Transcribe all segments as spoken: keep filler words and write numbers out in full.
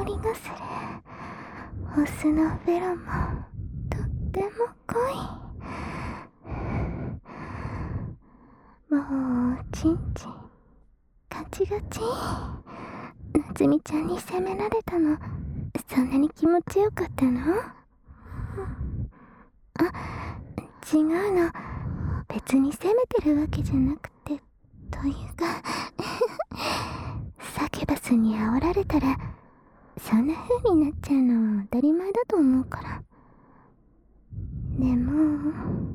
りがする。オスのフェロモン、とっても濃い。もうチンチンガチガチ。夏美ちゃんに責められたの、そんなに気持ちよかったの？あ、違うの。別に責めてるわけじゃなくて、というかサキュバスに煽られたらそんな風になっちゃうのは当たり前だと思うから。でも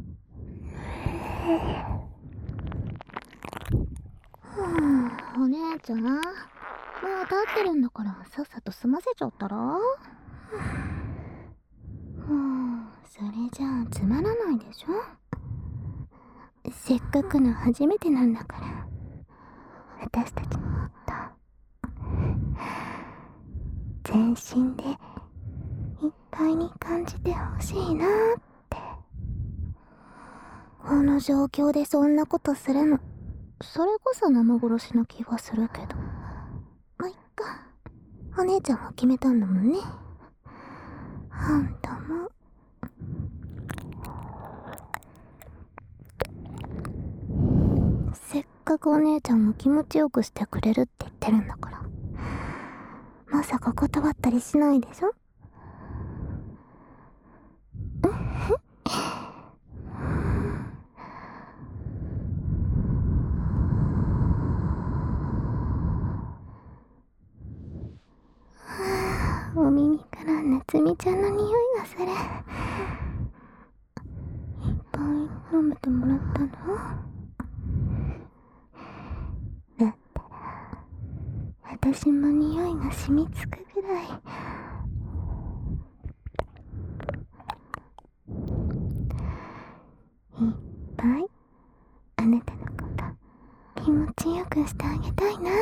お姉ちゃん、もう立ってるんだからさっさと済ませちゃったら？もうそれじゃあつまらないでしょ。せっかくの初めてなんだから、私たちもっと全身でいっぱいに感じてほしいなって。 この状況でそんなことするの、それこそ生殺しの気がするけど。まあ、いっか。お姉ちゃんは決めたんだもんね。 あんたも。 せっかくお姉ちゃんも気持ちよくしてくれるって言ってるんだから、まさか断ったりしないでしょ？ お耳から夏美ちゃんの匂いがする。いっぱい飲めてもらったの？だったら私も匂いが染みつくぐらい。いっぱいあなたのこと気持ちよくしてあげたいな。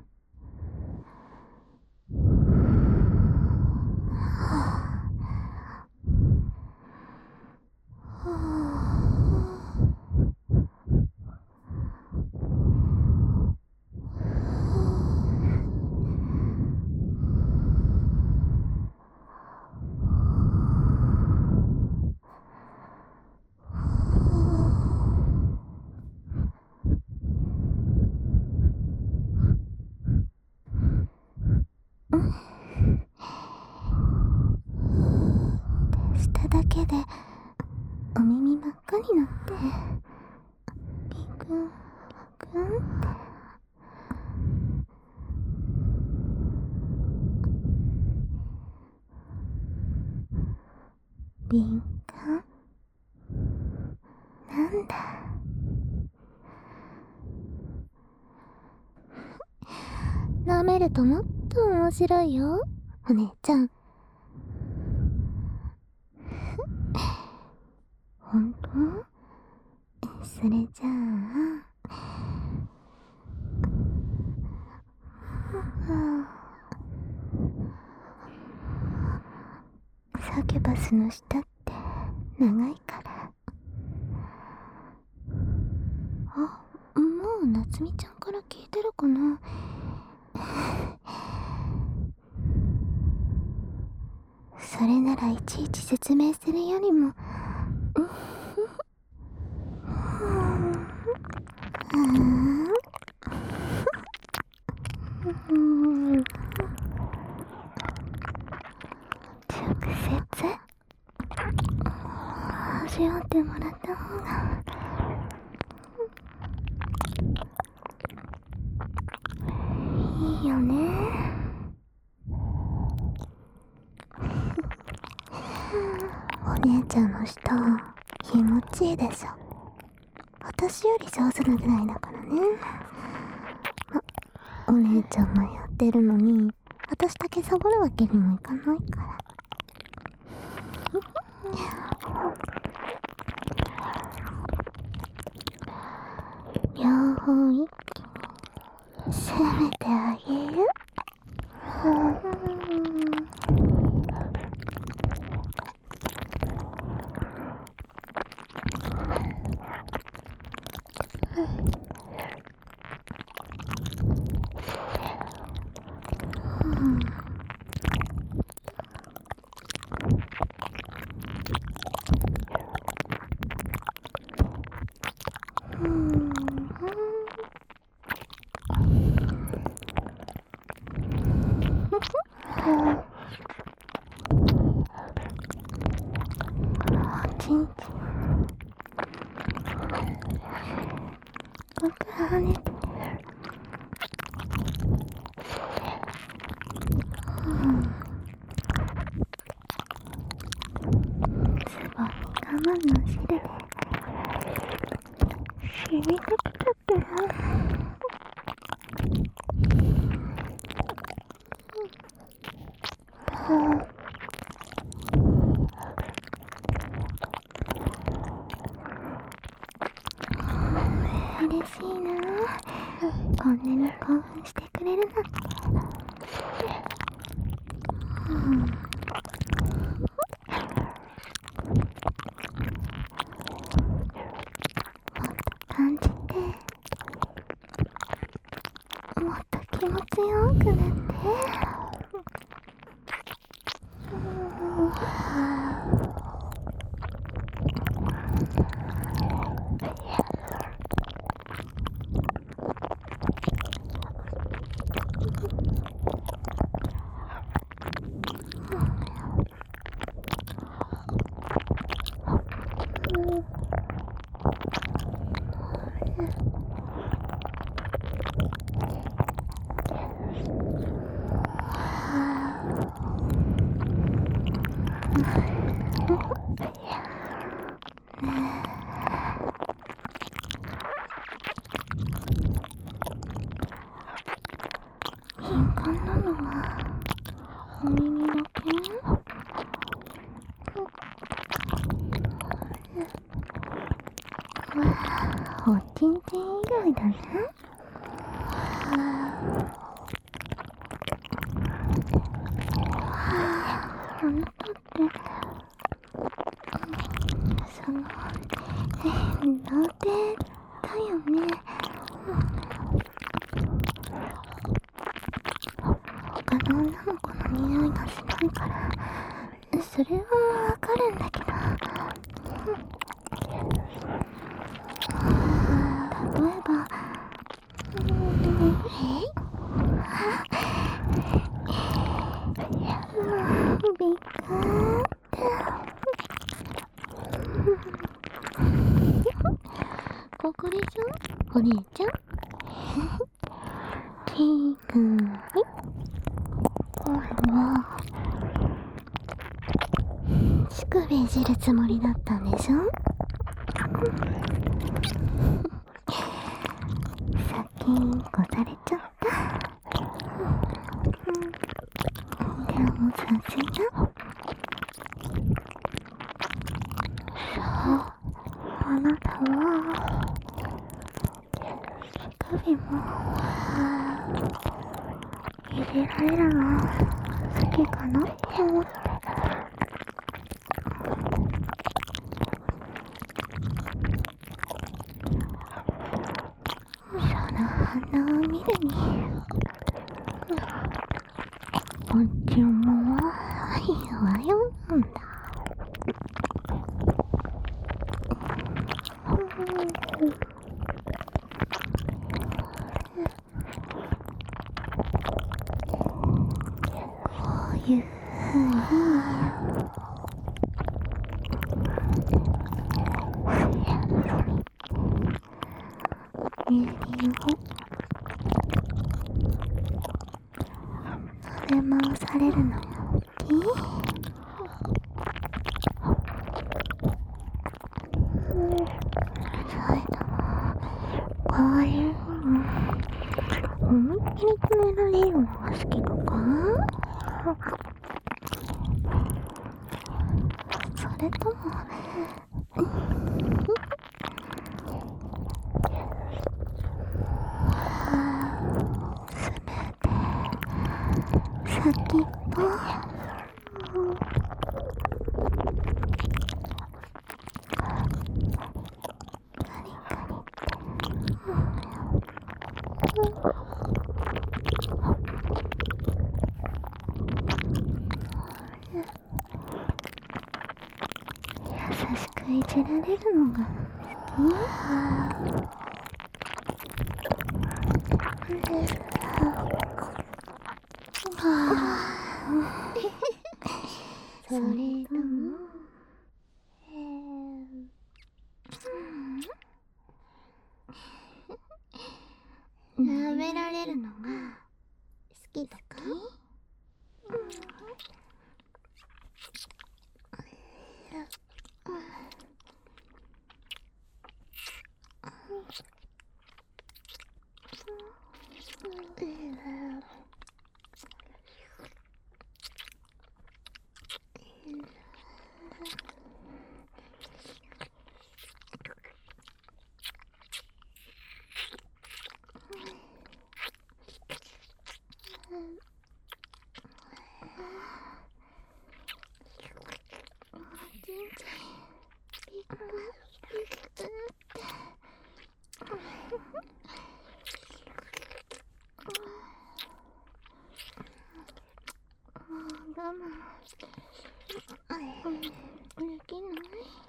しただけでお耳真っ赤になってピクンピクンって。敏感なんだ。 舐めるともっと面白いよ、お姉ちゃん。 ほんと？それじゃあサキュバスの舌って長いから。あ、もう夏美ちゃんから聞いてるかな。それならいちいち説明するよりも直接味わってもらった方がいいよね。 お姉ちゃんの舌気持ちいいでしょ。私より上手なぐらいだからね。ま、お姉ちゃんもやってるのに私だけサボるわけにもいかないから。 両方一気に攻めてあげる。 ちんちん僕はねてズボンに我慢の汁で染みかけちゃってな。嬉しいな。こんなに興奮してくれるなんて。うん、もっと感じて、もっと気持ちよくなって。敏感なのはお耳だけ？おちんちん以外だね。あなたってその童貞だよね。他の女の子の匂いがしないからそれはわかるんだけど、例えばビカーってここでしょお姉ちゃん。キーくんにこれは乳首いじるつもりだったんでしょ。さっき越されちゃった。でもさすがそうあなたは乳首もいじられるの好きかなって思って。その反応を見るにこっちもいいわよなんだ。こういうふうに指をそれ回されるのよ。好き？それともこういうふうに思いっきり決められるのが好きとか？それともすべて先っぽカリカリ優しくいじられるのが好き？ それとも、えー、舐められるのが好きとか？我慢できない。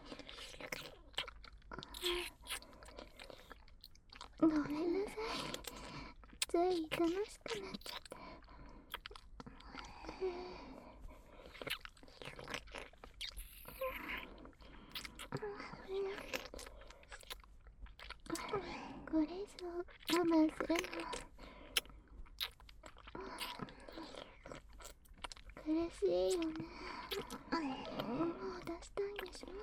ごめんなさい。つい楽しくなっちゃった。これ以上我慢するの苦しいよね。もう出したいでしょ。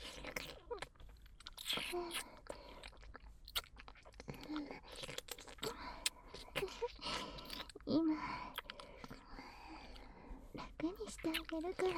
今楽にしてあげるから。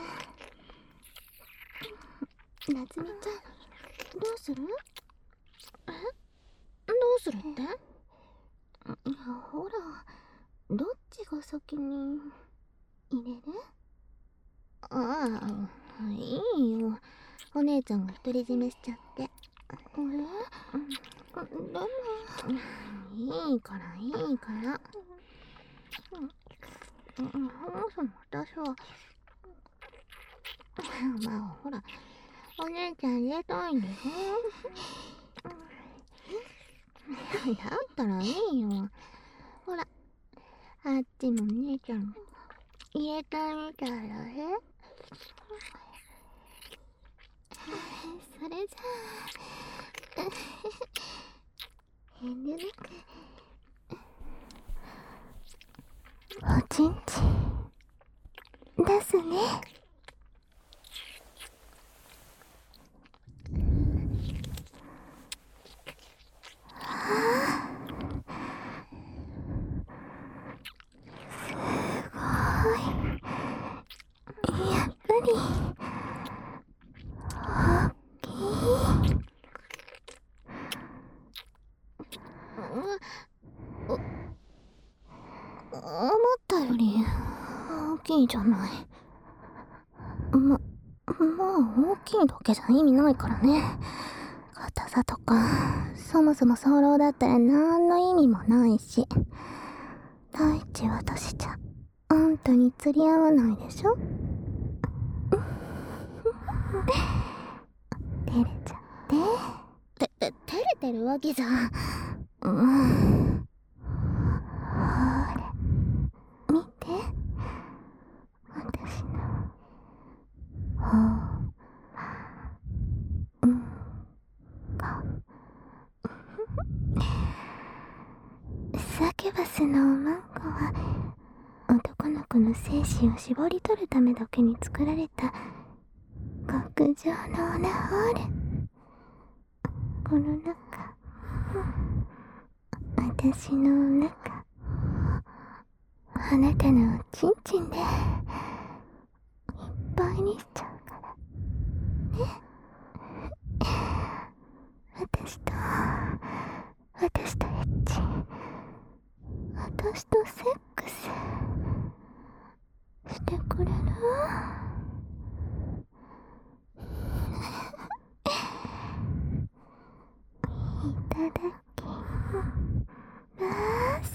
夏美ちゃん、どうする？え？どうするって？いや、ほら、どっちが先に入れる？ああ、いいよ。お姉ちゃんが独り占めしちゃって。あれ？でも、いいからいいから。そもそも私は、まあほら、お姉ちゃん入れたいんでしょ。だったらいいよ。ほら、あっちも姉ちゃん入れたいみたいだね。それじゃあ遠慮なくおちんちん出すね。思ったより大きいじゃない。ま、まあ大きいだけじゃ意味ないからね。硬さとか、そもそも早漏だったら何の意味もないし。第一私じゃあんたに釣り合わないでしょ。照れちゃって。て、て、照れてるわけじゃ。うん。ほれ、見て。私のほう、うん、か。サキュバスのおまんこは男の子の精子を絞り取るためだけに作られた極上のオナホール。この中、私のお腹、あなたのおちんちんでいっぱいにしちゃうからね。私と私とエッチ、私とセックスしてくれる？いただきます。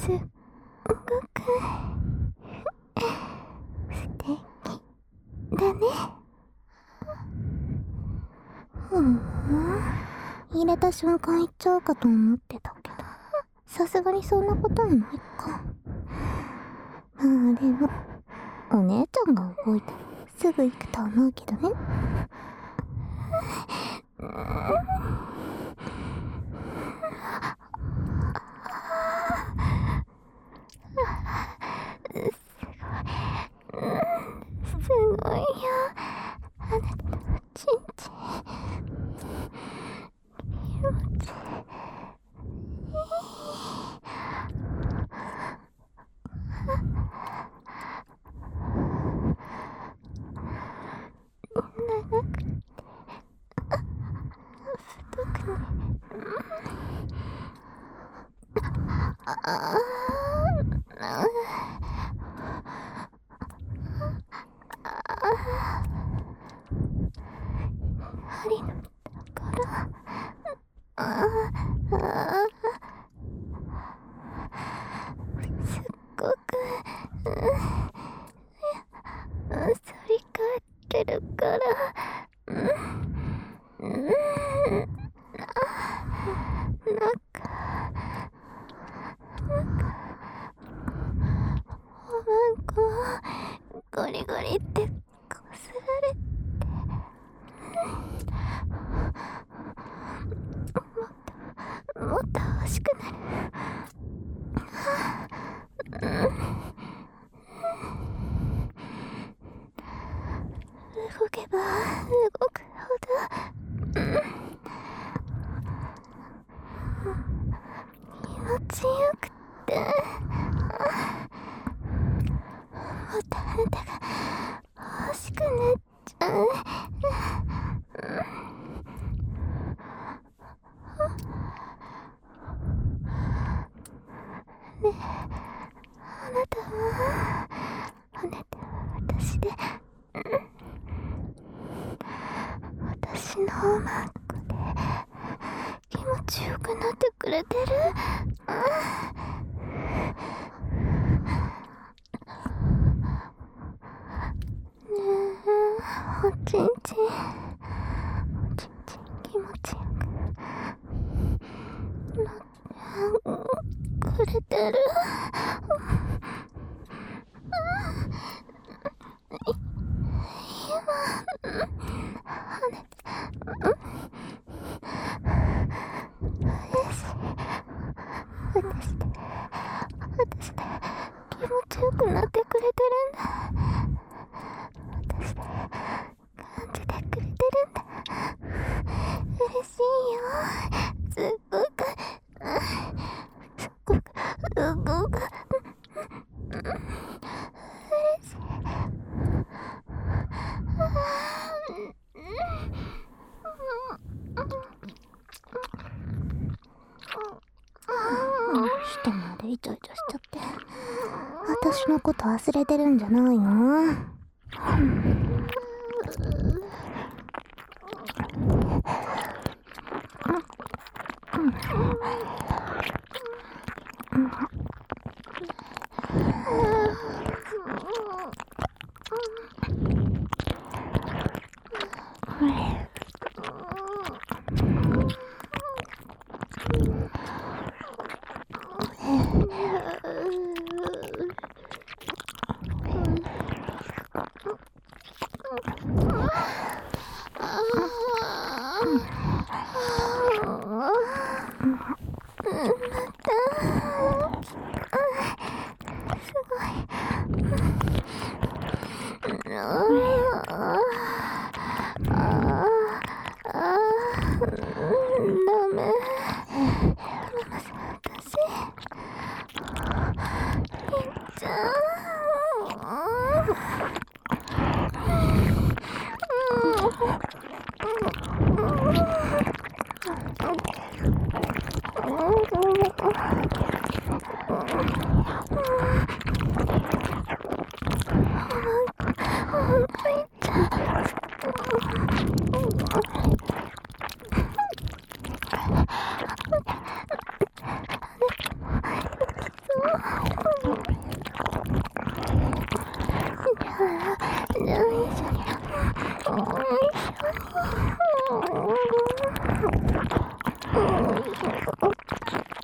すっごく素敵だね。 ふん、入れた瞬間行っちゃうかと思ってたけど、さすがにそんなことはないか。まあでもお姉ちゃんが動いたらすぐ行くと思うけどね。 すごいよ、あなたのちんちん気持ちいい。長くて太くね、ああ針のところ、ああすっごく反り返ってるから、うんうんなんかなんかおまんこゴリゴリってこすられて、もっともっと欲しくなる。動けば動くほど、うん、気持ちよくて、もっとあなたが欲しくなっちゃう。ねえ、あなたはあなたは私で、私のおまんこで気持ちよくなってくれてる？ねえ、おちんちんおちんちん気持ちよくなってくれてる？私で、私で気持ちよくなってくれてるんだ。私で感じてくれてるんだ。嬉しいよ。すっごく、すっごく、すっごく、嬉しい。 人までイチャイチャしちゃって、私のこと忘れてるんじゃないの？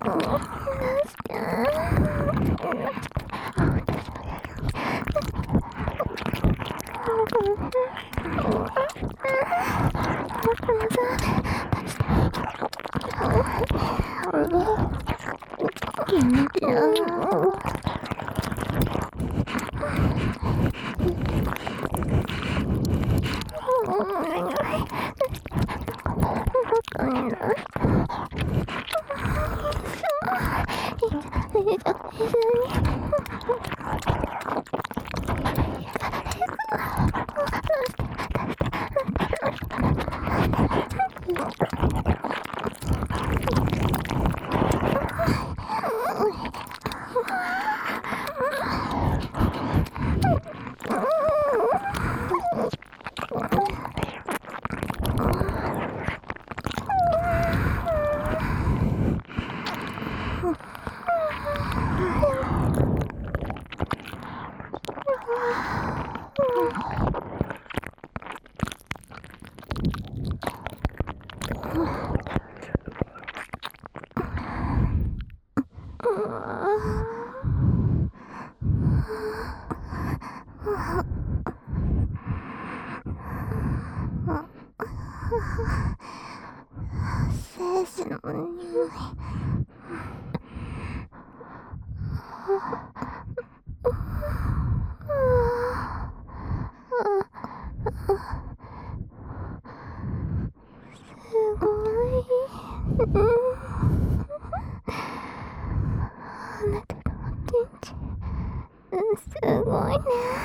精子の匂い。すごい。あなたのおちんちん、すごいね。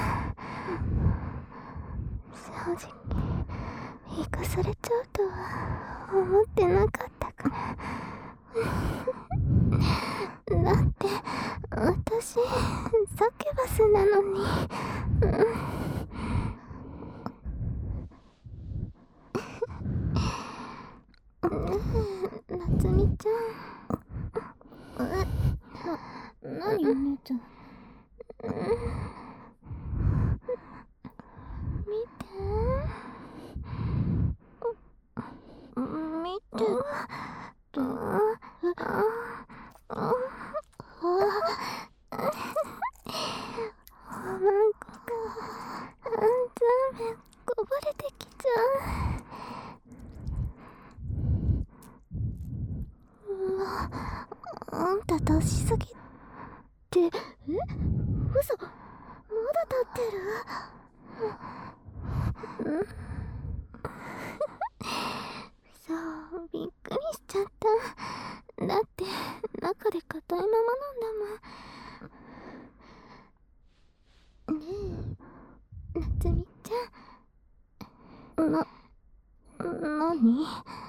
正直生かされちゃうとは思ってなかったから。だって私サキュバスなのに。なつみちゃん。え、な、なにお姉ちゃん。見て。見て。あああなんか全部こぼれてきちゃう。うわ、あんた出しすぎて。え、嘘、まだ立ってる。んそう、びっくりしちゃった。だって中で硬いままなんだもん。ねえ、なつみちゃん。な、なに？